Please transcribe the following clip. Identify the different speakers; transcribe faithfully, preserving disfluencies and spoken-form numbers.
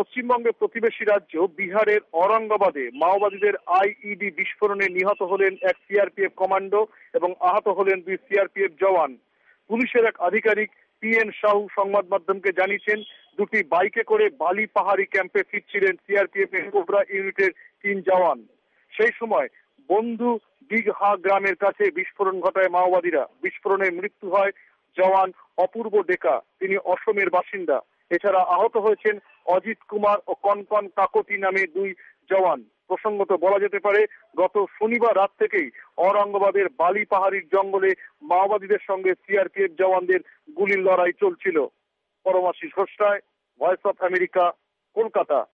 Speaker 1: পশ্চিমবঙ্গের প্রতিবেশী রাজ্য বিহারের औरंगाबादে মাওবাদীদের আইইডি বিস্ফোরণে নিহত হলেন এক সিআরপিএফ কমান্ডো এবং আহত হলেন দুই সিআরপিএফ জওয়ান। পুলিশের এক আধিকারিক পি এন সাহু সংবাদ মাধ্যমকে জানিয়েছেন, দুটি বাইকে করে বালি পাহাড়ি ক্যাম্পে ফিরছিলেন সিআরপিএফ এর কোবরা ইউনিটের তিন জওয়ান। সেই সময় বন্ধু দিঘহা গ্রামের কাছে বিস্ফোরণ ঘটায় মাওবাদীরা। বিস্ফোরণে মৃত্যু হয় জওয়ান অপূর্ব ডেকা, তিনি অসমের বাসিন্দা। এছাড়া আহত হয়েছেন অজিত কুমার ও কনকন কাকতি নামে দুই জওয়ান। প্রসঙ্গত বলা যেতে পারে, গত শনিবার রাত থেকেই औरंगाबाদের বালি পাহাড়ির জঙ্গলে মাওবাদীদের সঙ্গে সিআরপিএফ জওয়ানদের গুলির লড়াই চলছিল। Paramashis Ghosh, voice of America, Kolkata.